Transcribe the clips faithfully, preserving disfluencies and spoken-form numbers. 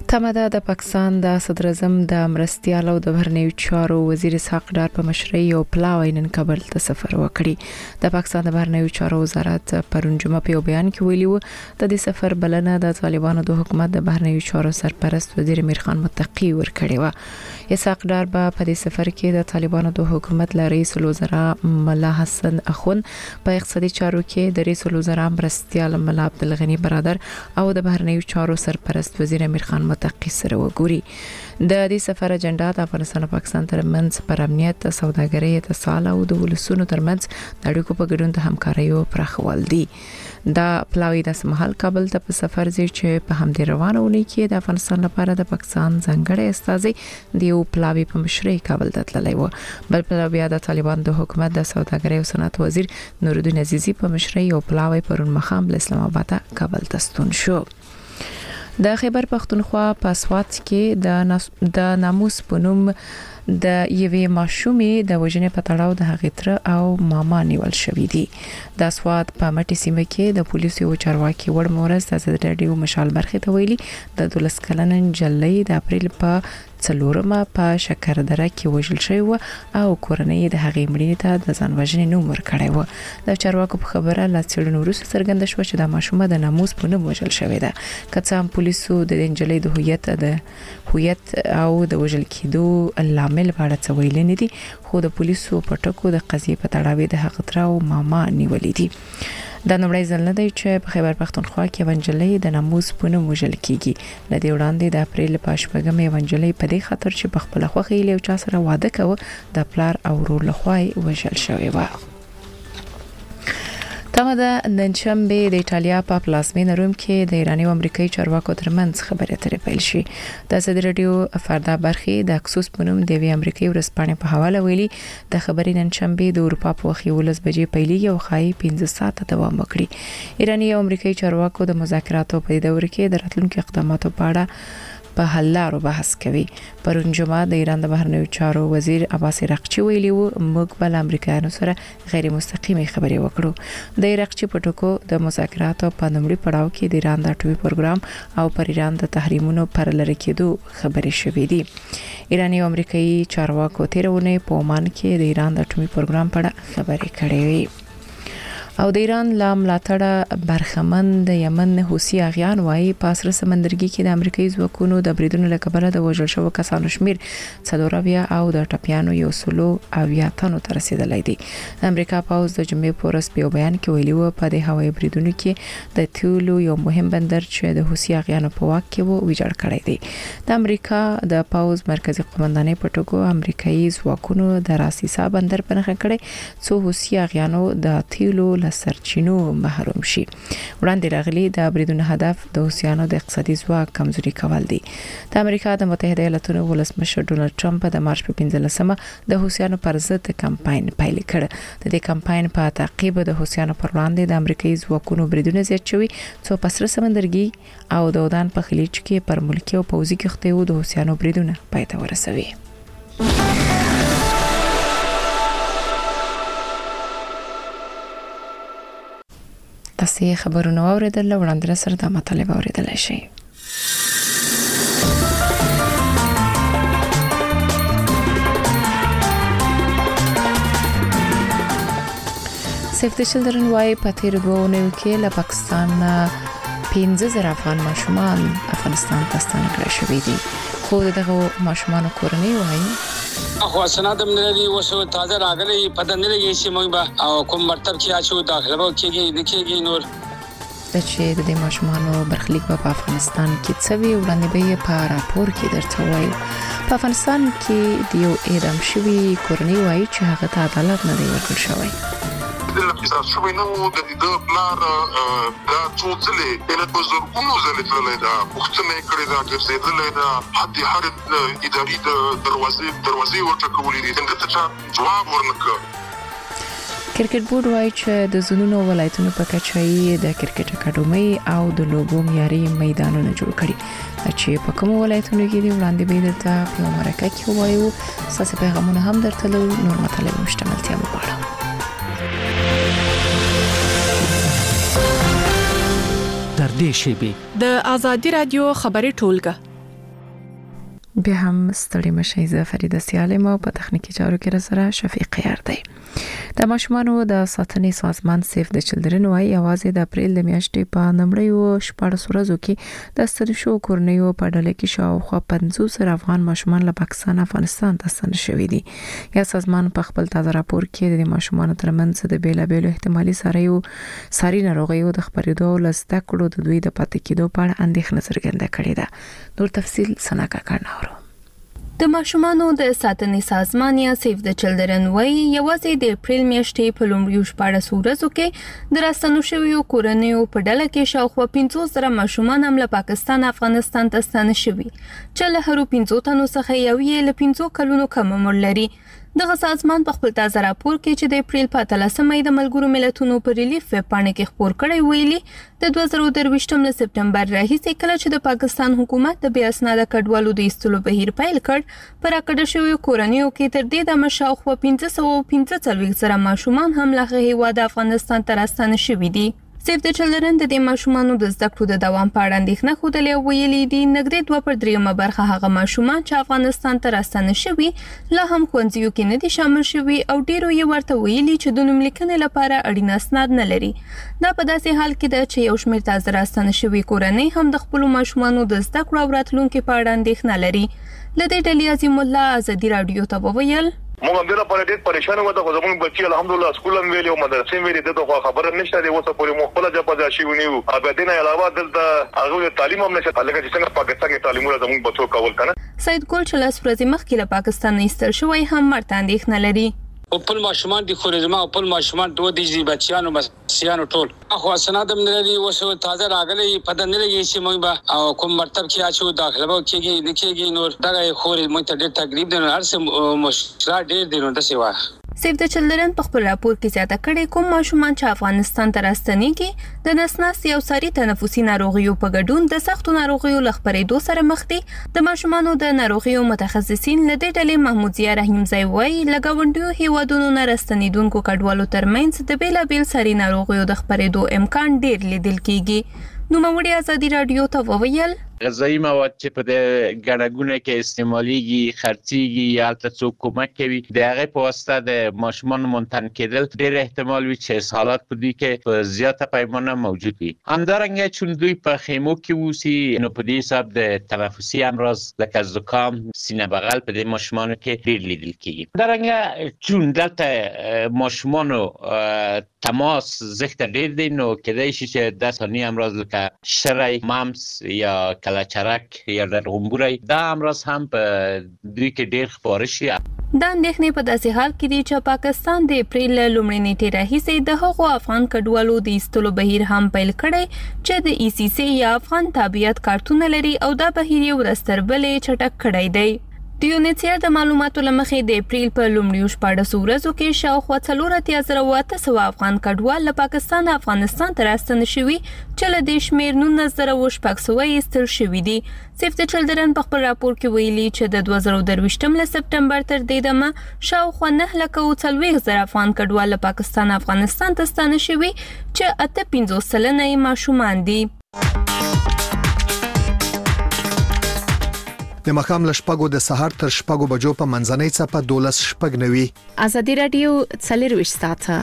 تمه ده د پاکستان د صدر اعظم د مرستیال او د بهرنیو چارو وزیر اسحاق ډار په مشرۍ او پلاوی نن کابل ته سفر وکړي. د پاکستان د بهرنیو چارو وزارت پرون جمعه په بیان کې ویلي و د دې سفر بلنه د طالبانو د حکومت د بهرنیو چارو سرپرست وزیر امیر خان متقی ورکړی و. اسحاق ډار په دې سفر کې د طالبانو د حکومت ل رئیس الوزرا ملا حسن اخون په اقتصادي چارو کې د رئیس الوزرا مرستیال ملا عبدالغنی برادر او د بهرنیو چارو سرپرست وزیر امیر خان متقی سره وګوري. د دې سفر اجنډا د افغانستان او پاکستان ترمنځ پر امنیت، سوداګرۍ، اتصال او د ولسونو ترمنځ د اړیکو په ګډون د همکاریو پراخول دي. دا پلاوی د سمحل کابل ته په سفر ځي چې په همدې روانونه کې د افغانستان لپاره د پاکستان ځانګړی استازي دیو پلاوی په مشرۍ کابل ته تللی و. بل پلاوی د طالبان د حکومت د سوداګرۍ او صنعت وزیر نورالدین عزیزی په مشرۍ او پلاوی پرون مخام اسلام آباد ته کابل ته ستون شو. د خیبر پختونخوا په اسوات کې د د ناموس پونوم د یوې ماشومې د وژنې په تړاو د هغې تر او ماما نیول شوې دي. د اسوات په مټي سیمه کې د پولیسو یو چارواکي وړ مورز د ازادي راډیو مشال برخه ته ویلي د دولس کلن جلۍ د اپریل په څلورمه په شکردره کې وژل شوی و او کورنۍ د هغې مړینې ته د ځان وژنې نوم ورکړی و. د چارواکو په خبره لا څېړنو وروسته څرګنده شوه چې د ماشومه د ناموس په نوم وژل شوې ده. که څه هم پولیسو د نجلۍ د هویت د هویت او د وژل کېدو لامل په اړه څه ویلي نه دي، خو د پولیسو په ټکو د قضیې په تړاو د هغه تر او ماما نیولې دي. دا نومړی ځل نه دی چې په خیبر پختونخوا کې ونجلې د ناموس په نوم وژل کیږي. لدې وړاندې د اپریل په شپږمې ونجلې په دې خاطر چې په خپل خوخي له چا سره واده کوي د پلار او ورور لخوا وژل شوی و. تمه ده نن شنبه د ایټالیا په پلازمینه روم کې د ایراني او امریکایي چارواکو ترمنځ خبرې اترې پیل شي. د ازادي راډیو فردا برخه د اکسوس پونوم د وی امریکایي ورسپانې په حواله ویلي د خبرې نن شنبه د اروپا په وخت ولس بجې پیلېږي او خای پنځه ساعته دوام وکړي. ایراني او امریکایي چارواکو د مذاکراتو په دور کې د راتلونکو اقداماتو په اړه په حل لارو بحث کوي. پرون جمعه د ایران د بهرنیو چارو وزیر عباس عراقچي ویلي و موږ بل امریکایانو سره غیر مستقیمه خبرې وکړو. د عراقچي په ټکو د مذاکراتو په لومړي پړاو کې د ایران د اټومي پروګرام او پر ایران د تحریمونو پر لری کېدو خبرې شوې دي. ایراني او امریکایي چارواکو تیرونه په عمان کې د ایران د اټومي پروګرام په اړه خبرې کړې وي. او د ایران لا ملاتړه برخمن د یمن حوثي اغیان وایي په سره سمندرګي کې د امریکایي ځواکونو د بریدونو لکبره د وژل شوو کسانو شمیر څلورویا او د ټپيانو یو سلو اویا تنو ته رسیدلی دی. د امریکا پوز د جمعې په ورځ په بیان کې ویلي و په د هوایي بریدونو کې د تیولو یو مهم بندر چې د حوثي اغیانو په واک کې وو ویجاړ کړی دی. د امریکا د پوز مرکزی قومندانۍ په ټکو امریکایي ځواکونو د راسیسا بندر په نښه کړی څو حوثي اغیانو د تیولو سرچینو محروم شي. وړاندې راغلي د بریدونو هدف د حوثیانو د اقتصادي ځواک کمزوري کول دي. د امریکا د متحده ایالاتونو ولسمشر ډونالد ټرمپ د مارچ په پنځلسمه د حوثیانو پر ضد کمپاین پیل کړ. د دې کمپاین په تعقیب د حوثیانو پر وړاندې د امریکایي ځواکونو بریدونه زیات شوي څو په سره سمندرګي او د ودان په خلیج کې پر ملکی او پوځي کښتیو د حوثیانو بریدونه پای ته ورسوي. تاسو خبرونه اوریدل وړاندې سره د مطالبه اوریدل شي. سیف د چلډرن وايي په تیر دوه اونیو کې له پاکستان پنځه زره افغان ماشومان افغانستان ته ستانه کړل شوي دي. خو دغه ماشومان کورنۍ وايي خو سنادم نه دی وسو تازه راغلي پدن نه لګي چې موږ به او کوم مرتب کې اچو داخله کېږي د کېږي نور د چې د ماشومانو برخلیک په افغانستان کې څه وی وړاندې به په راپور کې درته وایو. په افغانستان کې د یو اعدام شوی کورنۍ وايي چې هغه ته عدالت نه دی ورکړل شوی. د لپاره شوی نو د دې پلار دا څو ځلې د بزرګونو ځلې تللی دا پوښتنه کړې دا ګرځېدلې دا حتی هر اداري دروازې دروازې وټکولې دي څنګه چې جواب ورنکړ. کرکټ بورډ وايي چې د زونونو ولایتونو په کچه یې د کرکټ اکاډمي او د لوبو معیاري میدانونه جوړ کړي چې په کوم ولایتونو کې دی وړاندې به درته په مرکه کې وایو. ساسي پیغامونه هم درته نور مطالب مشتملتیا وغواړم. در دې شیبې د ازادي رادیو خبري ټولګه بیا هم ستړي مشي زه فریده سیالم او په تخنیکی چارو کې را سره شفیق یار دی. د ماشومانو د ساتنې سازمان سیف د چلډرن وايي یوازې د اپریل د میاشتې په نمړیو شپږ ورځو کې د ستر شو کورنیو په ډله کې شاوخوا پنځوس افغان ماشومان له پاکستان افغانستان ته ستنه شوي دي. یا سازمان په خپل تازه راپور کې د ماشومانو ترمنځ د بیلابېلو احتمالي ساریو ساري ناروغیو د خبرېدو لسته کړو د دوی د پاتې کېدو په اړه اندېښنه څرګنده کړې ده. نور تفصیل سناکا کارناورو. د ماشومانو د ساتنې سازمان یا سیف د چلډرن وايي یوازې د اپریل میاشتې په لومړیو شپږ ورځو کې د راستنو شویو کورنیو په ډله کې شاوخوا پنځوس زره ماشومان هم له پاکستان افغانستان ته ستانه شوي چې له هرو پنځو تنو څخه یو یې له پنځو کلونو کم عمر لري. دغه سازمان په خپل تازه راپور کې چې د اپریل په اتلسمه د ملګرو ملتونو په ریلیف ویب پاڼه کې خبر کړی ویلي د دوه زره درویشتم له سپټمبر راهیسې کله چې د پاکستان حکومت د بې اسناده کډوالو د ایستلو بهیر پیل کړ پر راکړه شویو کورنیو کې تر دې دمه شاوخوا پنځه سوه پنځه څلوېښت زره ماشومان هم له هیواد افغانستان ته راستانه شوي دي. سیف د چلډرن د دې ماشومانو د زده کړو د دوام په اړه اندېښنه ښودلې او ویلي دي نږدې دوه پر دریمه برخه هغه ماشومان چې افغانستان ته راستانه شوي لا هم ښوونځیو کې نه دي شامل شوي او ډیرو یې ورته ویلي چې د نوم لیکنې لپاره اړین اسناد نه لري. دا په داسې حال کې ده چې یو شمېر تازه راستانه شوي کورنۍ هم د خپلو ماشومانو د زده کړو او راتلونکي په اړه اندېښنه لري. له دې ډلې عظیم الله ازادي راډیو ته وویل موږ هم ډېر په ډېر پریشان وو د زموږ بچي الحمدلله سکول هم ویلو مدرسې ویلې دغه خبره نشته دی اوسه پورې مو خپل ځپا ځا شي ونیو ابدینه علاوه دلته هغه تعلیم هم نشته لکه چې څنګه پاکستان کې تعلیمونه زموږ بچو کول کنه. سید ګل چې لاس ورځې مخکې له پاکستان نه ایستل شوی هم مرته اندېښنه لري. خپل ماشومان دي خو رزما خپل ماشومان دوه دي بچیانو مسیانو ټول خو سنادم نه لري اوس تازه راغلي پته نه لګي چې موږ به او کوم مرتب کې اچو داخله به کېږي نه کېږي نور دغه خو موږ ته ډېر تقریب دي هر څه مشکل ډېر دي نو د سیوا. سیف د چلډرن په خپل راپور کې زیاته کړې کوم ماشومان چې افغانستان ته راستنېږي د نسناستي او ساري تنفسي ناروغیو په ګډون د سختو ناروغیو له خپرېدو سره مخ دي. د ماشومانو د ناروغیو متخصصین له دې ډلې محمود ضیا رحیمزی وایي له ګاونډیو هیوادونو نه راستنېدونکو کډوالو ترمنځ د بیلابیل ساري ناروغیو د خپرېدو امکان ډېر لیدل کېږي. نوموړي ازادي راډیو ته وویل غذایی مواد چې په د ګڼهګونه کې استعماليږي خرڅيږي یا البته څوک کومک کوي د هغه په واسطه د ماشومان منتن کېدل ډېر احتمال وي چې اسهالات په دې کې په زیاته پیمانه موجود وي. همدارنګه چون دوی په خیمو کې اوسي نو په دې حساب د تنفسي امراض لکه زکام سینه بغل په دې ماشومانو کې ډېر لیدل کېږي. همدارنګه چون دلته ماشومانو تماس زخته ډېر دی نو کېدای شي چې د ثاني امراض لکه شری مامس یا کلاچرک یا لرغونبوري دا امراض هم په دوی کې ډېر خپاره شي. دا اندېښنې په داسې حال کې دي چې پاکستان د اپریل لومړۍ نیټې راهیسې د هغو افغان کډوالو د ایستلو بهیر هم پیل کړی چې د ای سی سی یا افغان تابعیت کارتونه لري او دا بهیر یې ورځ تر بلې چټک کړی دی. د یونیسیار د معلوماتو له مخې د اپریل په لومړیو شپاړسو ورځو کې شاوخوا څلور اتیا زره اته سوه افغان کډوال له پاکستان افغانستان ته راستنه شوي چې له دې شمېر نولس زره شپږ سوه یې ایستل شوي دي. سیف د چلډرن په خپل راپور کې ویلي چې د دوه زره درویشتم له سپټمبر تر دې دمه شاوخوا نهه لکه او څلوېښت زره افغان کډوال له پاکستان افغانستان ته ستانه شوي چې اته پنځوس سلنه یې ماشومان دي. د مخام له شپږو د سهار تر شپږو بجو په منځنۍ څپه دولس شپږ نوي. ازادي راډیو څلرویشت ساعته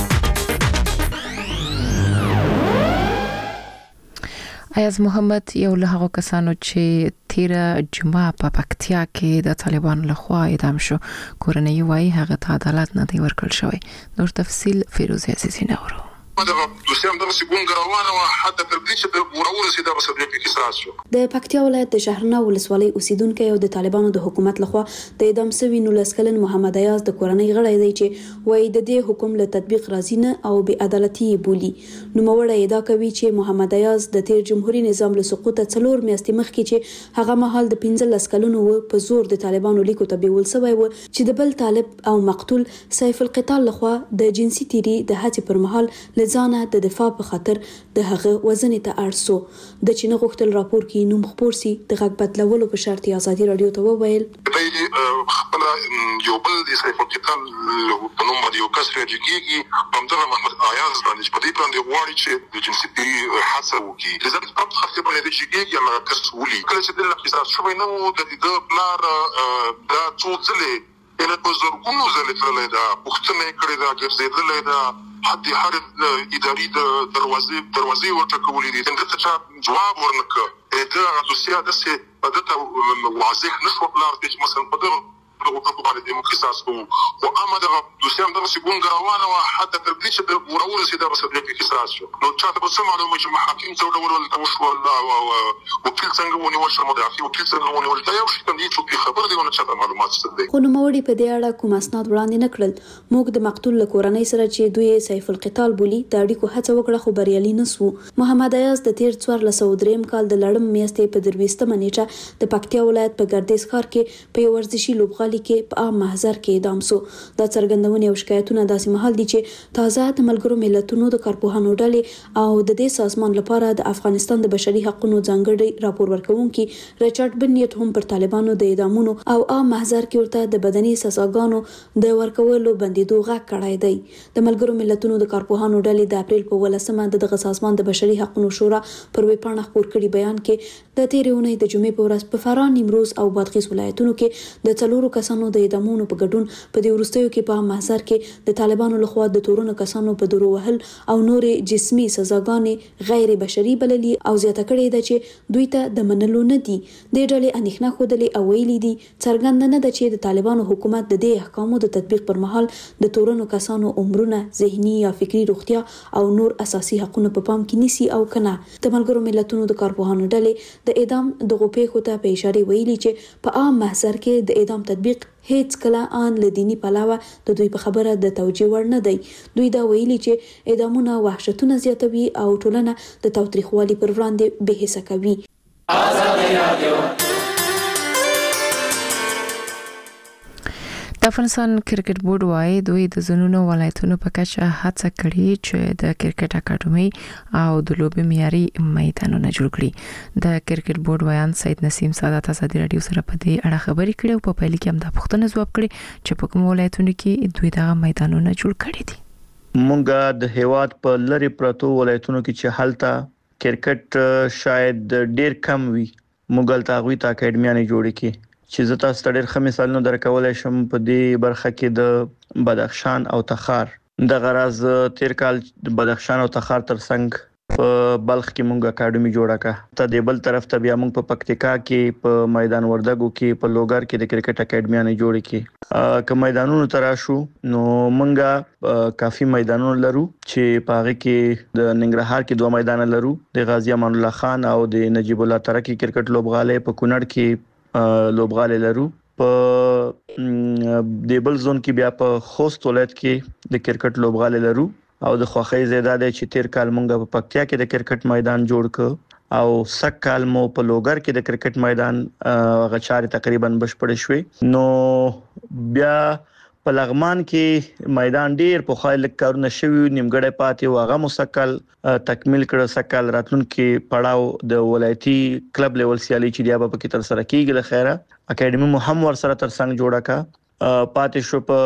ایاز محمد یو له هغو کسانو چې تیره جمعه په پکتیا کې د طالبانو لخوا اعدام شو کورنۍ وايي هغه ته عدالت نه دی ورکړل شوی. نور تفصیل فیروزه عزیزی نورو. دغه دوسیام دغه سګون روانه و حتی تر دې چې د ورور سي دغه صدې کې احساس شو. د پکتیا ولایت د شهرنه ولسوالۍ اوسیدونکو او د طالبانو د حکومت لخوا د اعدام شوی نولس کلن محمد ایاز د کورنۍ غړی دی چې وایي د دې حکم له تطبیق راځي نه او بې عدالتي بولی. نو موړه ادعا کوي چې محمد ایاز د تیر جمهوریت نظام له سقوط څلور میاشتې مخکې چې هغه مهال د پنځلس کلونو په زور د طالبانو لیکو ته بیول شوی و چې د بل طالب او مقتول سیف القتال لخوا د جنسي تیری د هڅې پر مهال لزانه د دفاع په خاطر د هغه وزن ته ارسو د چینه غوښتل راپور کې نوم خبر سي د غږ بدلولو په شرط ازادي رادیو ته وویل خپل یو بل د سیف القتال په نوم باندې یو کس راځي په همدغه محمد ایاز باندې په دې باندې غواړي چې د جنسي پیری حادثه وکړي لذا په خاطر باندې چې کېږي هغه کس ولي کله چې د اقتصاد شوی نو د دې پلار دا څو ځلې ان په زرګونو ځلې تللی دا پوښتنه کړې دا ګرځېدلې دا حتی هر اداري د دروازې دروازې ورټکولې دي څنګه چې جواب ورنکړ دا دوسیه د څه په دغه واضح نشو پلار چې مثلا په دغه دغه په باندې د مخصص کوو او امده دوسیه هم دغه سګون غروانه او حتی تر دې چې د ورور سي دا بس د مخصص شو نو چاته په سم معلومه چې محاکم څو ډول ول توشو الله او وکیل څنګه ونی ورشه مدافع وکیل څنګه ونی ورشه یو شي کوم چې خبر دی ونه چاته معلومات ستدي خو نو موري په دې اړه کوم اسناد وړاندې نکړل موږ د مقتول کورنۍ سره چې دوی سیف القتال بولی د اړیکو هڅه وکړه خو بریالي نسو محمد ایاز د تیر څوار لسودریم کال د لړم میاشتې په درويستمه نیټه د پکتیا ولایت په ګردیز ښار کې په ورزشي لوبغالي کې په عام محضر کې اعدام سو دا څرګندونه او شکایتونه داسې محل دي چې تازه د ملګرو ملتونو د کارپوهانو ډلې او د دې سازمان لپاره د افغانستان د بشري حقوقو ځانګړي راپور ورکونکي ریچارډ بنیټ هم پر طالبانو د اعدامونو او عام محضر کې ورته د بدني سزاګانو د ورکولو بندیدو غږ کړای دی د ملګرو ملتونو د کارپوهانو ډلې د اپریل په ولسمه د دغه سازمان د بشري حقوقو شورا پر ویبپاڼه خپور کړي بیان کې د تیرې اونۍ د جمعې په ورځ په فراه نیمروز او بادغیس ولایتونو کې د څلورو کسانو د اعدامونو په ګډون په دې وروستیو کې په محضر کې د طالبانو لخوا د تورونو کسانو په درو وهل او نورې جسمي سزاګانې غیر بشري بللي او زیاته کړې ده چې دوی ته د منلو نه دي د ډلې اندېښنه خوده او ویلي دي څرګند نه ده چې د طالبانو حکومت د دې احکامو د تطبیق پر مهال د تورونو کسانو عمرونه ذهني یا فکری روغتیا او نور اساسي حقوقونه په پام کې نیسي او کنه د ملګرو ملتونو د کارپوهانو ډلې د اعدام د غوپې خو ته په اشاره ویلي چې په عام محضر کې د اعدام تطبیق هیڅ کله ان لدینی پلاوه د دوی په خبره د توجیه ور نه دی دوی دا ویلي چې اعدامونه وحشتونه زیاتوي او ټولنه د تاوتریخوالي پر وړاندې به حساب کوي آزاد رادیو د افغانستان کرکټ بورډ وايي دوی د زنونو ولایتونو په کچه هڅه کړې چې د کرکټ اکاډمي او د لوبې معیاري میدانونه جوړ کړي د کرکټ بورډ وایان سید نسیم سادات ازادي رادیو سره په دې اړه خبرې کړې او په پیل کې هم د پښتنو ځواب کړي چې په کوم ولایتونو کې دوی دغه میدانونه جوړ کړي دي مونږه د هیواد په لری پرتو ولایتونو کې چې حالت کرکټ شاید ډیر کم وي مونږه تاغوي تا اکیډمیانه جوړ کړي چې زه تاسو ته ډېر ښه مثالونه درکولای شم په دې برخه کې د بدخشان او تخار د غرض تیر کال د بدخشان او تخار ترڅنګ په بلخ کې مونږه اکیډمي جوړه کړه ته د بل طرف ته بیا مونږ په پکتیکا کې په میدان وردګو کې په لوګر کې د کرکټ اکیډمیانه جوړې کړي که میدانونو تراشو نو مونږه کافي میدانونه لرو چې پاغه کې د ننګرهار کې دوه میدان لرو د غازی امان الله خان او د نجیب الله ترکی کرکټ لوبغاله په کونړ کې لوبغاله لرو په دیبل زون کې بیا په خوست ولایت کې د کرکټ لوبغاله لرو او د خوخی زیاده چې تیر کال مونږ په پکتیا کې د کرکټ میدان جوړ ک او سک کال مو په لوګر کې د کرکټ میدان غچاري تقریبا بشپړ شوی نو بیا په لغمان کې میدان ډیر په خایل کارونه شوی نیمګړی پاتې او هغه مسکل تکمیل کړه سکل راتلون کې پړاو د ولایتي کلب لیول سیالي چې دی په کې تر سره کیږي له خیره اکیډمي محمد ور سره تر څنګ جوړه کا پاتې شو په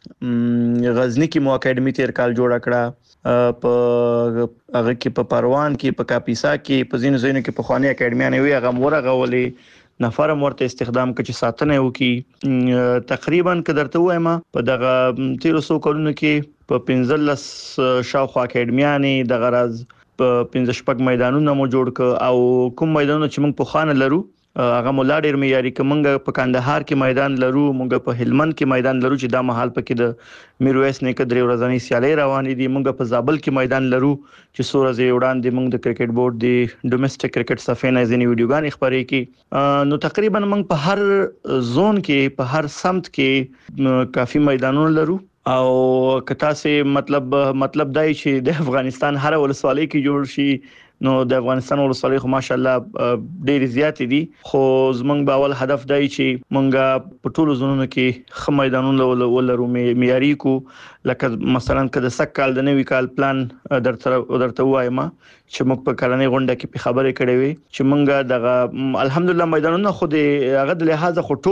غزنی کې مو اکیډمي تیر کال جوړه کړه په هغه کې په پروان کې په کاپیسا کې په زین زینو کې په خواني اکیډمیانه وی هغه مورغه ولې نفر مرته استخدام کړي ساتنه وکي تقریبا کدرته وایم په دغه تیرو سو کلونو کې په پنځلس شاوخوا اکیډمیانې د غرض په پنځه شپږ میدانونه مو جوړ ک او کوم میدانونه چې موږ په خانه لرو هغه مولا ډیر معیاري کومنګ په کندهار کې میدان لرو موږ په هلمند کې میدان لرو چې دا محل پکې د میرویس نیکه درې ورځې سیالي روانې دي موږ په زابل کې میدان لرو چې سورزه وړاندې موږ د کرکټ بورډ د ډومېسټک کرکټ صفحې نه ځینې ویډیوګانې خبرې کی نو تقریبا موږ په هر زون کې په هر سمت کې کافي میدانونه لرو او کتا سه مطلب مطلب دای چې د افغانستان هر ولسوالۍ کې جوړ شي نو د افغانستان ولسوالۍ خو ماشاءالله ډېر زیات دي خو زمونږ باول هدف دی چې مونږه په ټولو زونونو کې خ میدانونه ولرو معیاري کو لکه مثلا کله سکهال د نوې کال پلان درته درته وایم چې موږ په کلنې غونډه کې په خبرې کړې وي چې مونږه دغه الحمدلله میدانونه خو د هغه د لحاظ خو ټول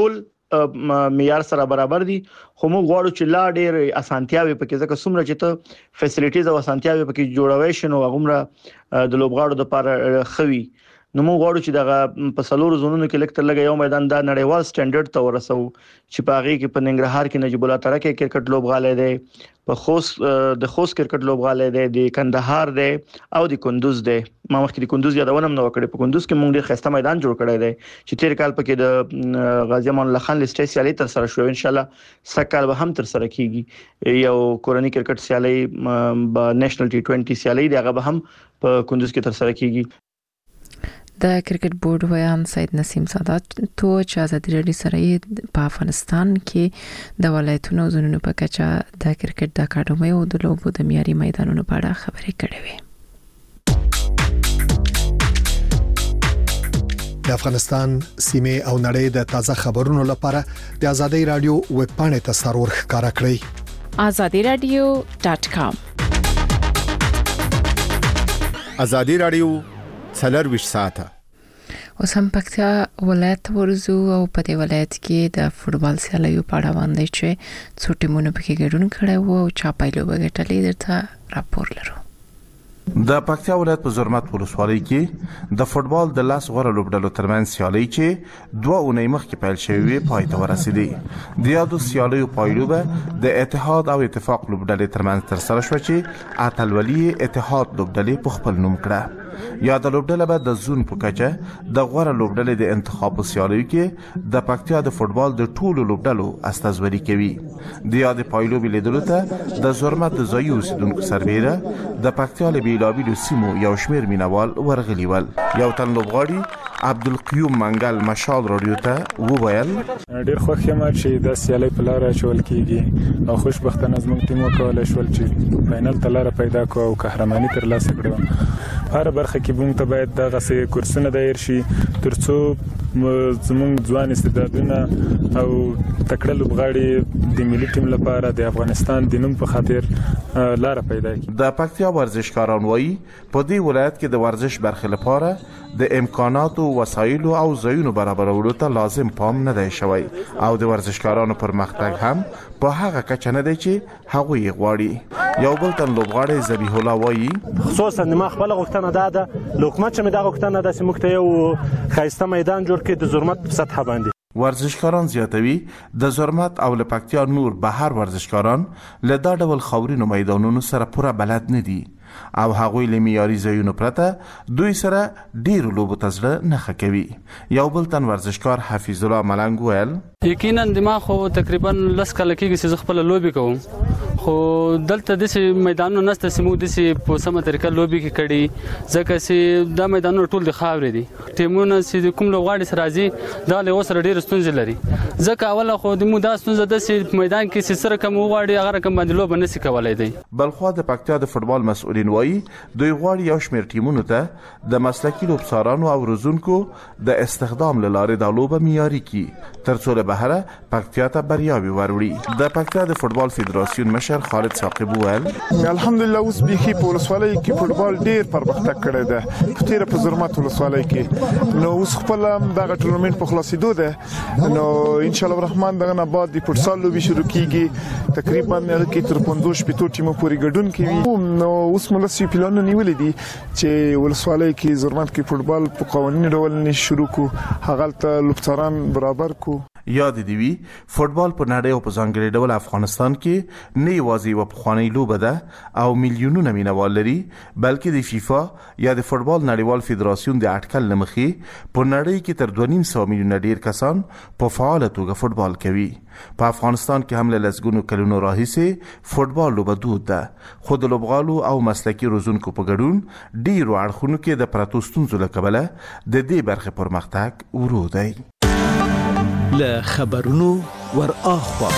معیار سره برابر دي خو موږ غواړو چې لا ډېر اسانتیاوي پکې ځکه څومره چې ته فیسیلیټیز او اسانتیاوي پکې جوړوي شنو هغه د لوبغاړو لپاره خوي نو موږ غواړو چې دغه په سلور زونونو کې لکه لګي یو میدان د نړیوال سټانډرډ ته ورسو چې په هغه کې په ننګرهار کې نجیب الله ترکه کرکټ لوبغاړی دی په خوست د خوست کرکټ لوبغاړی دی د کندهار دی او د کندوز دی ما مخکې د کندوز یادونه نو کړې په کندوز کې موږ ډېر خسته میدان جوړ کړی دی چې تیر کال پکې د غازی امان الله خان لیسټ سیالي تر سره شو ان شاء الله سکهال به هم تر سره کیږي یو کورنی کرکټ سیالي په نېشنل ټي ټوئنټي سیالي دی هغه به هم په کندوز کې تر سره کیږي د کرکټ بورډ ویان سید نسیم سادات تو چې ازادي راډیو سره په افغانستان کې د ولایتونو زونونو په کچه د کرکټ د اکاډمۍ او د لوبو د معیاري میدانونو په اړه خبرې کړې وې. د افغانستان سیمه او نړۍ د تازه خبرونو لپاره د ازادي راډیو ویب پاڼې ته سرور ښکارا کړئ azadi radio dot com. ازادي راډیو څلور ویشت ساعته اوس هم پکتیا ولایت ورزو او په دې ولایت کې د فوټبال سیالیو په اړه باندې چې څو ټیمونه پکې ګډون کړي وو او چا پایلو وګټلې درته راپور لرو. د پکتیا ولایت په زرمت ولسوالۍ کې د فوټبال د لاس غوړه لوبډلو ترمنځ سیالي چې دوه اونۍ مخکې پیل شوې پای ته ورسېدې. د یادو سیالیو پایلو به د اتحاد او اتفاق لوبډلې ترمنځ تر سره شو چې اتلولي اتحاد لوبډلې په خپل نوم کړه. یا د لوبډله به د زون په کچه د غوړه لوبډلې د انتخاب سیالیو کې د پکتیا د فوټبال د ټولو لوبډلو استازوري کوي. د یاد پایلو بلیدلو ته د زرمت د ځایي اوسیدونکو سربېره د پکتیا له بیلابیلو سیمو یو شمېر مینوال ورغلي ول. یو تن لوبغاړي عبدالقیوم منګل مشال رادیو ته وویل ډېر خوښ یم چې د سیالۍ په لاره اچول کیږي او خوشبختانه زموږ ټیم وکولای شول چې فاینل ته لاره پیدا کړو او قهرماني ترلاسه کړو. هر برخه کې موږ ته باید دغه څه کورسونه دایر شي ترڅو زموږ ځوان استعدادونه او تکړه لوبغاړي د ملي ټیم لپاره د افغانستان د نوم په خاطر لاره پیدا کړي. د پکتیا ورزشکاران وایي په دې ولایت کې د ورزش برخې لپاره د امکاناتو وسایلو او ځایونو برابرولو ته لازم پام نه دی شوی او د ورزشکارانو پرمختګ هم په هغه کچه نه دی چې هغوی یې غواړي. یو بل تن لوبغاړی ذبیح الله وایي خصوصا ما خپل غوښتنه ده د حکومت چې مې دا غوښتنه ده چې موږ ته یو ښایسته میدان جوړ کړي د زرمت په سطحه باندې. ورزشکاران زیاتوي د زرمت او له پکتیا نور بهر ورزشکاران له دا ډول خاورینو میدانونو سره پوره بلد نه دي او هغوی له معیاري ځایونو پرته دوی سره ډیرو لوبو ته زړه نه ښه کوي. یو بل تن ورزشکار حفیظ الله ملنګ ویل یقینا دماغ خو تقریبا لس کاله کېږي چې خپل لوبي کوم خو دلته د میدانونو نسته سیمو د سي په سمه طریقه لوبي کې کړي ځکه چې دا میدانونه ټول د خاورې دي. ټیمونه چې کوم لوغاړي سره راځي دا له وسره ډیر ستونزې لري ځکه اوله خو د مو دا ستونزه د سي میدان کې سره کوم وغاړي هغه رقم باندې لوب نه سي کولای دی. بلخو د پکتیا د فوټبال مسؤلین وایي دوی غواړي یو شمېر ټیمونو ته د مسلکي لوبسارانو او روزونکو د استخدام له لارې د لوبه معیاري کړي ترڅو له بهره پکتیا ته بریاوې وروړي. د پکتیا د فوټبال فدراسیون مشر خالد ثاقب وویل الحمدلله اوس بيخي په ولسوالۍ کې فوټبال ډیر پرمختګ کړی دی. په تیر په زرمت ولسوالۍ کې نو اوس خپل دغه ټورنمنت په خلاصېدو ده نو ان شاء الله الرحمن دغه نه بعد د فوټسال لوبي شروع کیږي تقریبا هغه کې تر پنځوس شپږ ټیمو پورې ګډون کوي. نو اوس ملسي پلان نیولې دي چې ولسوالۍ کې زرمت کې فوټبال په قوانیني ډول نه شروع کو هغه ته لوبساران برابر کو. یاد دی وی فوټبال په نړۍ او په ځانګړي ډول افغانستان کې نه یوازې یو پخوانی لوبه ده او میلیونونه مینوال لري بلکې د فیفا یا د فوټبال نړیوال فدراسیون د اټکل لمخې په نړۍ کې تر دوه نیم سوه میلیونه ډیر کسان په فعال توګه فوټبال کوي. په افغانستان کې هم له لسګونو کلونو راهیسې فوټبال لوبه دود ده خو د لوبغالو او مسلکي روزونکو په ګډون ډیرو اړخونو کې د پراتو ستونزو له کبله د دې برخې پرمختګ ورو دی. له خبرونو ور اخوا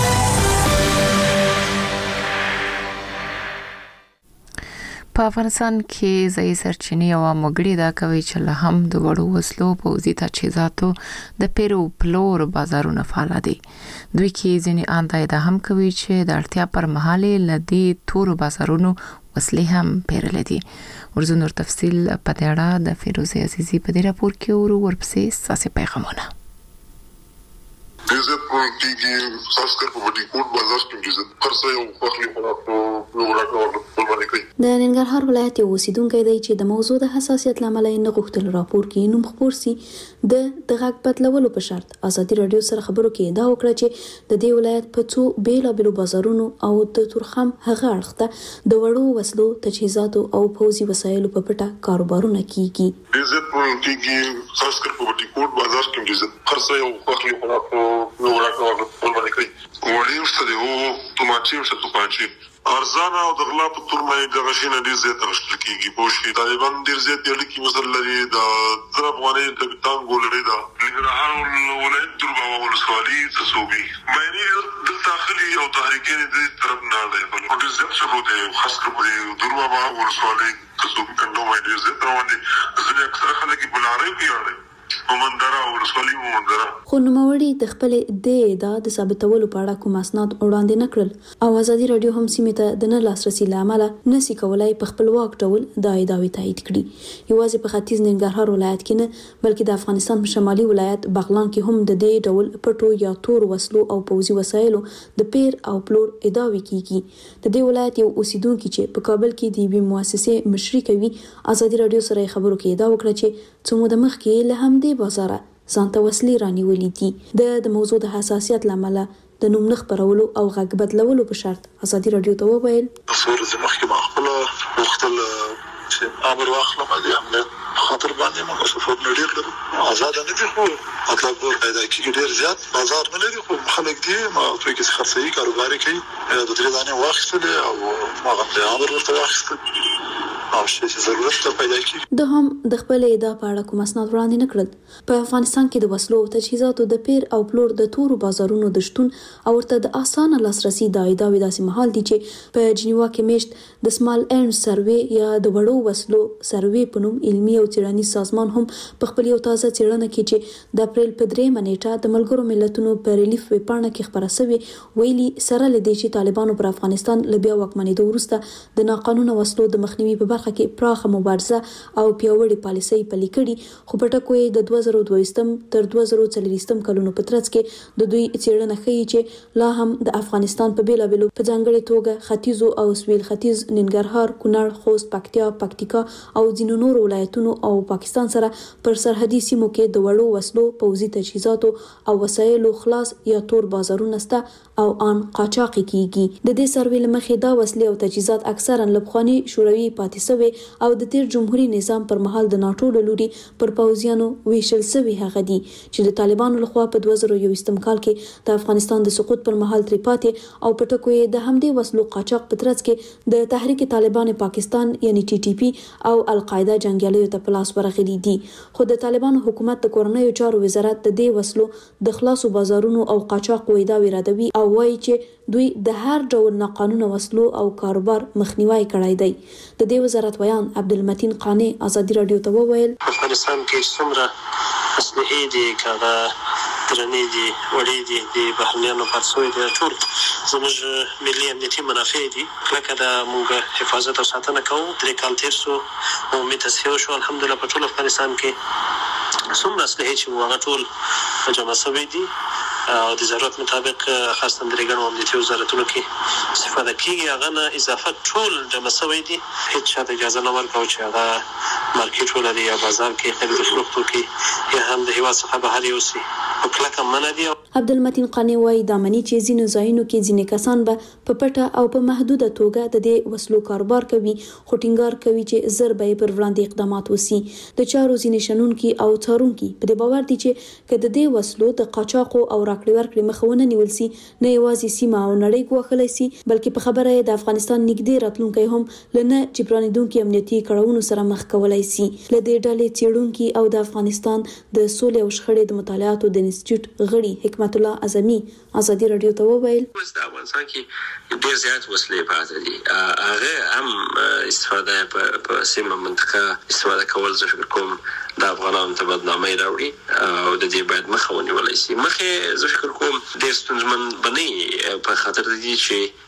په افغانستان کې ځای سرچینې او موګړي دا کوي چې له هم د وړو وسلو پوځي تجهیزاتو د پیرو پلور بازارونه فعال دي. دوی کې ځینې اندازه هم کوي چې د اړتیا پر مهال لدی تور بازارونو وسلې هم پیرل دي. ورزو نور تفصیل په دې اړه د فیروزه عزیزی په دې راپور کې ورو ورپسې ساسي پیغامونه. عزت کیږي خاص کر په وډي کوټ بازار کې عزت خرڅه یو خپل خلاف نو راکړل باندې کوي. د ننګرهار ولایت یو اوسیدونکو دی چې د موضوع د حساسیت لامل نه غوښتل راپور کې نوم خبر سي د دغه بدلولو په شرط ازادي رادیو سره خبرو کې دا وکړه چې د دې ولایت په څو بیلابیلو بازارونو او د تورخم هغه اړخته د وړو وسلو تجهیزاتو او پوځي وسایلو په پټه کاروبارونه کیږي. عزت کیږي خاص کر په وډي کوټ بازار کې عزت خرڅه یو خپل خلاف نو راکړل باندې کوي. وړي ورته او توماچي ورته توپانچي ارزانه او د غلا په تور مې د غشینه ډیر زیات راشل کیږي. بوشي طالبان ډیر زیات یل کی مثلا لري د ضرب باندې د تانګو لري دا نګرهار ولایت دربا ولسوالي تصوبي مې د داخلي او تحریکین د طرف نه دی په ډیر زیات شروع دی خاص کر په دربا ولسوالي تصوبي کنده مې ډیر زیات روان دي. ځینې اکثر خلک بلاره پیاړي ومندرا ورسولي ومندرا خو نوموړي د خپل د ادعا د ثابتولو په اړه کوم اسناد وړاندې نکړل او ازادي رادیو هم سیمه ته د نه لاسرسي لامل نسی کولای په خپل واک ډول د ادعاوی تایید کړي. یوازې په ختیځ ننګرهار ولایت کې نه بلکې د افغانستان په شمالي ولایت بغلان کې هم د دې ډول پټو یا تور وسلو او پوځي وسایلو د پیر او پلور ادعاوی کیږي. د دې ولایت یو اوسیدونکو چې په کابل کې د یوې مؤسسې مشري کوي ازادي رادیو سره خبرو کې دا وکړه چې څومره د مخ کې له هم دې بازاره ځانته وسلې رانیولې دي. د د موضوع د حساسیت لامل د نوم نخ پرولو او غږ بدلولو په شرط ازادي رادیو ته وویل صور زمخ کې معقوله وختل چې امر واخلم دي هم خاطر باندې موږ سفر نډیر لرو آزاد نه دي خو مطلب پیدا کیږي ډیر زیات بازار نه لري خو خلک دي ما توې کې خرڅي کاروبار کوي د درې دانه واخیستل او ما غوښتل امر ورته واخیستل او شي چې ضرورت پیدا کیږي. د هم د خپل ادعا په اړه کوم اسناد وړاندې نکړل. په افغانستان کې د وسلو او تجهیزاتو د پیر او پلور د تورو بازارونو د شتون او ورته د اسانه لاسرسي د ادعاوې داسې محل دي چې په جنیوا کې میشت د سمال اینډ سروې یا د وړو وسلو سروې په نوم علمي او څېړنیز سازمان هم په خپل یو تازه څېړنه کې چې د اپریل په درېیمه نیټه د ملګرو ملتونو په ریلیف ویبپاڼه کې خبره شوې ویلي سره لدې چې طالبانو پر افغانستان له بیا واکمنېدو وروسته د ناقانونه وسلو د مخنیوي په برخه کې پراخه مبارزه او پیاوړې پالیسۍ پلي کړي. خو په ټکو یې د دوه زره دوه تر دوه زره څلور کلونو په ترڅ کې د دوی څېړنه ښیي چې لا هم د افغانستان په بیلابیلو په ځانګړې توګه ختیځو او سویل ختیځ ننګرهار کونړ خوست پکتیا پکتیکا او ځینو نورو ولایتونو او پاکستان سره پر سرحدي سیمو کې د وړو وسلو پوځي تجهیزاتو او وسایلو خلاص یا تور بازارونه سته او ان قاچاقي کیږي. د دې سروې لمخې دا وسلې او تجهیزات اکثرا لبخاني شوروي پاتې سوي او د تیر جمهوریت نظام پر مهال د ناټو لوري پر پوځیانو ویشل سوي هغه دي چې د طالبانو لخوا په دوه زره یو کال کې د افغانستان د سقوط پر مهال تری پاتې او په ټکو یې د همدې وسلو قاچاق په ترڅ کې د تحریک طالبان پاکستان یعنی ټي ټي پی او القاعده جنگیالیو ته پلاس ورغلي دي. خو د طالبانو حکومت د کورنیو چارو وزارت د دې وسلو د خلاصو بازارونو او قاچاق وېدا ویرادوي او وایي چې دوی د هر ډول ناقانونه وسلو او کاروبار مخنیوي کړای دی. د دې وزارت ویان عبدالمتین قانی ازادي رادیو ته وویل افغانستان کې څومره اسلحې دي کاغه درنې دي وړې دي د بهرنیانو پرسوي دي ټول زموږ ملي امنیتي منافع دي لکه د موږ حفاظت او ساتنه کوو درې کال تیر شو او می تصحیح شو الحمدلله په ټول افغانستان کې څومره اسلحې چې هغه ټول جمع شوي دي او د ضرورت مطابق خاصه د ریګن امنیتي وزارتونو کې استفاده کیږي هغه نه اضافه ټول جمع شوی دي هیڅ شاته اجازه نه ورکوي چې هغه مارکیټ ولري یا بازار کې خرید فروخت وکړي یا هم د هیواد څخه بهر یوسي او کلکه منع دي. عبدالمتین قانی وایي د امني چې ځینو ځایونو کې ځینې کسان به په پټه او په محدوده توګه د دې وسلو کاروبار کوي خو ټینګار کوي چې زر به پر وړاندې اقدامات وسی. د چارو ځینې شنونکي او څارونکي په دې باور دي چې کله د دې وسلو د قاچاقو او راکړې ورکړې مخونه نیول سي نه یوازې سیمه او نړۍ ګواښلی سي بلکې په خبره د افغانستان نږدې راتلونکی هم لنه جبرانیدونکو امنیتي کړهونو سره مخ کولای سي. لدې ډلې څېړونکي او د افغانستان د سولې او شخړې د مطالعاتو د انسټیټیوټ غړي حکمت الله اعظمي ازادي رادیو ته وویل د افغانستان کې ډېر زیات وسلې پاتې دي هغه هم استفاده په سیمه منطقه استفاده کول زه فکر کوم د افغانانو ته بدنامي راوړي او د دې باید مخه ونیول شي. مخه زه فکر کوم ډېر ستونزمن بنئ په خاطر دي چې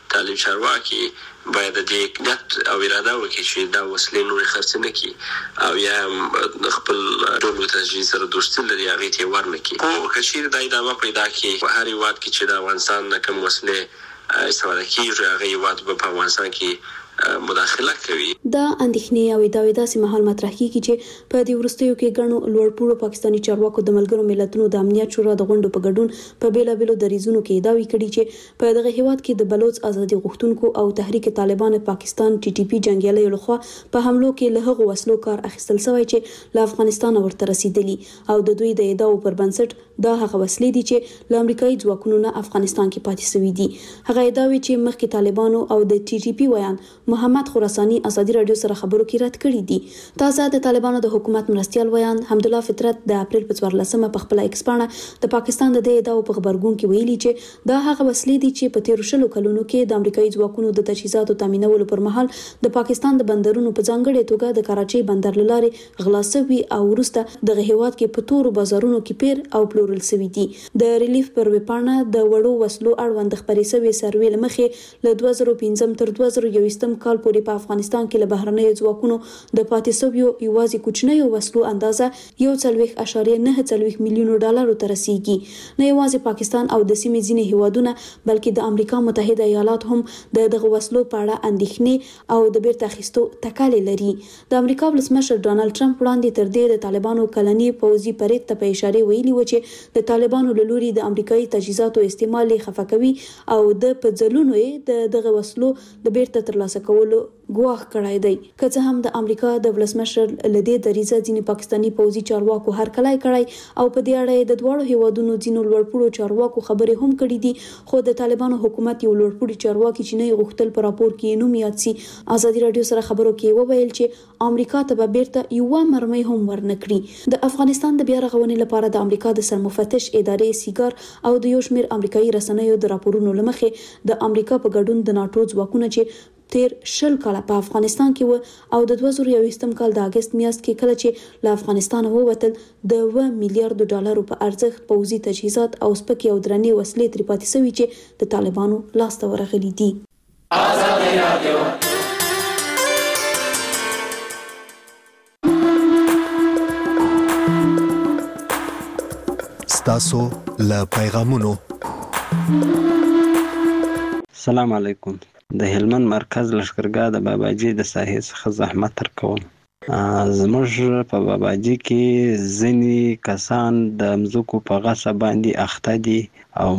تعلیم چارواکي باید د دې نیت او اراده وکړي چې دا وسلې نورې خرڅ نه کړي او یا خپل ډلو تجهیز سره دوستي لري هغې ته یې ورنه کړي. خو که چیرې دا ادامه پیدا کړي په هر هېواد کې چې د افغانستان نه کوم وسلې استفاده کېږي هغه هېواد به په افغانستان کې مداخله کوي. دا اندېښنې او ادعاوې داسې مهال مطرح کیږي چې په دې وروستیو کې ګڼو لوړپوړو پاکستاني چارواکو د ملګرو ملتونو د امنیت شورا د غونډو په ګډون په بیلابیلو دریځونو کې ادعاوې کړي چې په دغه هیواد کې د بلوچ ازادي غوښتونکو او تحریک طالبان پاکستان ټي ټي پی جنگیالیو لخوا په حملو کې له هغو وسلو کار اخیستل شوی چې له افغانستان ورته رسیدلی او د دوی د ادعاو پر بنسټ دا هغه وسلې دي چې له امریکایي ځواکونو نه افغانستان کې پاتې شوي دي. هغه ادعاوې چې مخکې طالبانو او د ټي ټي پی ویان محمد خراساني ازادي رادیو سره خبرو کې رد کړی دي. تازه د طالبانو د حکومت مرستيال ویان حمدالله فطرت د اپریل په څوارلسمه په خپل ایکس باندې د پاکستان د دې ادعاو په خبرګون کې ویلي چې دا هغه وسلې دي چې په تیر شلو کلونو کې د امریکایي ځواکونو د تجهیزاتو تامینولو پر مهال د پاکستان د بندرونو په ځانګړي توګه د کراچۍ بندر لارې غلا شوي او وروسته دغه هیواد کې په تورو بازارونو کې پیر او پلورل شوي دي. د ریلیف پر وپاڼه د وړو وسلو اړوند خبرې شوي سروې لمخې له دوه زره پنځم تر دوه زره یوویشتم کال پورې په افغانستان کې له بهرنیو ځواکونو د پاتې شویو یوازې کوچنیو وسلو اندازه یو څلوېښت اعشاریه نه څلوېښت میلیونو ډالرو ته رسیږي. نه یوازې پاکستان او د سیمې ځینې هیوادونه بلکې د امریکا متحده ایالات هم د دغه وسلو په اړه اندېښنې او د بیرته اخیستو تکلې لري. د امریکا ولسمشر ډانلډ ټرمپ وړاندې تر دې د طالبانو کلنی پوځي پریډ ته په اشاره ویلي و چې د طالبانو له لوري د امریکایي تجهیزاتو استعمال خفه کوي او د په ځلونو د دغه وسلو د بیرته ترلاسه کولو ګواښ کړی دی. که څه هم د امریکا د ولسمشر لدې دریزه ځینې پاکستاني پوځي چارواکو هرکلی کړی او په دې اړه د دواړو هیوادونو ځینو لوړپوړو چارواکو خبرې هم کړې دي، خو د طالبانو حکومت یو لوړپوړي چارواکي چې نه غوښتل په راپور کې نوم یاد شي ازادي رادیو سره خبرو کې وویل چې امریکا ته به بیرته یو مرمۍ هم ورنکړي. د افغانستان د بیا رغونې لپاره د امریکا د سرمفتش ادارې سیګار او د یو شمېر امریکایي رسنیو د راپورونو لمخې د امریکا په ګډون د ناتو ځواکونه چې تیر شل کاله په افغانستان کې و او د دوه زره یوویشتم کال د اگست میاشت کې کله چې له افغانستان ووتل د اوه میلیارډ ډالرو په ارزښت پوځي تجهیزات او سپکې او درنې وسلې ترې پاتې شوي چې د طالبانو لاسته ورغلي دي. ازادي رادیو ستاسو له پیغامونو. السلام علیکم. د هلمند مرکز لشکرګاه د باباجي د ساحې څخه زحمت تر کوم. زموږ په باباجي کې ځینې کسان د مځکو په غصب باندې اخته دي او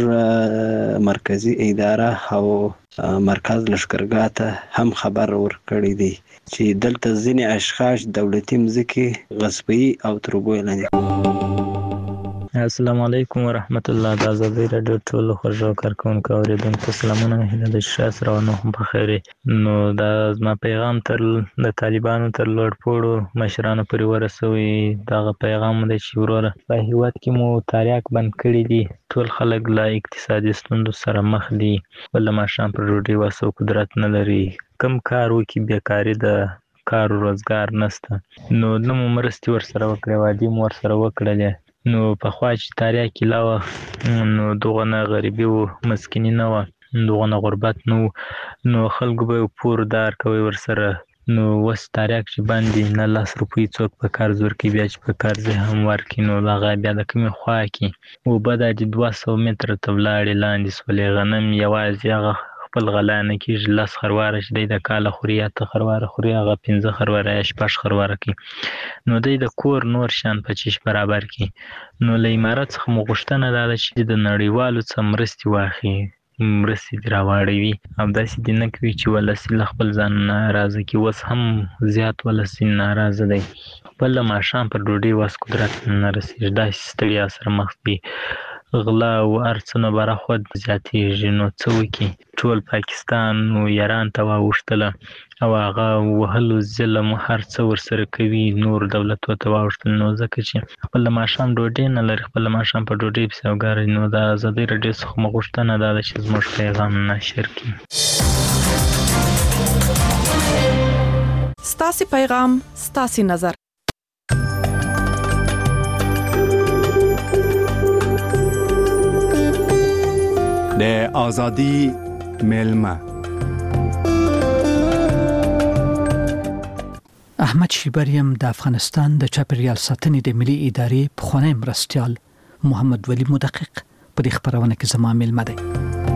موږ مرکزی اداره او مرکز لشکرګاه ته هم خبر ورکړی دی چې دلته ځینې اشخاص دولتي مځکې غصبي او تربوي لاندې. السلام علیکم ورحمت الله. د ازادي رادیو ټولو خوږو کارکونکو اوریدونکو سلامونه. هیله ده چې ښه سره نو هم په خیر. نو دا زما پیغام تر د طالبانو تر لوړپوړو مشرانو پورې ورسوي. دغه پیغام دی چې وروره په هیواد کې مو تاریاک بند کړي دي، ټول خلک له اقتصادي ستونزو سره مخ دي، بل ماښام پر ډوډۍ واسو قدرت نه لري، کم کار وکړي بیکاري ده، کار روزګار نشته. نو نه مو مرستې ورسره وکړې، وعدې مو ورسره وکړلې. نو پخوا چې تاریاک کیله وه نو دغه نه غریبي و، مسکیني نه وه، دغه نه غربت نه و، نو خلکو به پور دار کوي ورسره. نو اوس تاریاک چې باندې نه لس روپۍ څوک په قرض ورکوي، بیا چې په قرض هم ورکړي نو هغه بیا د کومې خوا کې اوبه دا چې دوه سوه متره ته ولاړې لاندې سولې، غنم یوازې هغه خپل غلا نه کېږي، لس خرواره چې دی د کاله خوري یا ته خرواره خوري هغه پنځه خرواره یا شپږ خرواره کوي. نو دی د کور نور شیان په چیش برابر کړي. نو له امارت څخه مو غوښتنه دا ده چې د نړیوالو څخه مرستې واخلي، مرستې دې راواړوي او داسې دې نه کوي چې ولسي له خپل ځان ناراضه کړي. اوس هم زیات ولسي ناراضه دی، خپل د ماښام پر ډوډۍ وس قدرت نه رسېږي، داسې ستړیا سره مخ دي، غلا او هر څه نه برخود زیاتېږي. نو څه وکړي؟ ټول پاکستان نو ایران ته واوښتله او هغه وهلو ظلم هر څه ورسره کوي، نور دولتو ته واوښتل. نو ځکه چې خپل د ماښام ډوډۍ نه لري، خپل د ماښام په ډوډۍ پسې وګارئ. نو د ازادۍ راډیو څخه مو غوښتنه دا ده چې زموږ پیغام نشر کړي. ستاسې پیغام ستاسې نظر. د ازادي میلمه. احمد شیبریم د افغانستان د چاپیریال ساتنې د ملي ادارې پخوانی مرستیال محمد ولی مدقق په دې خبرونه کې زما میلمه دی.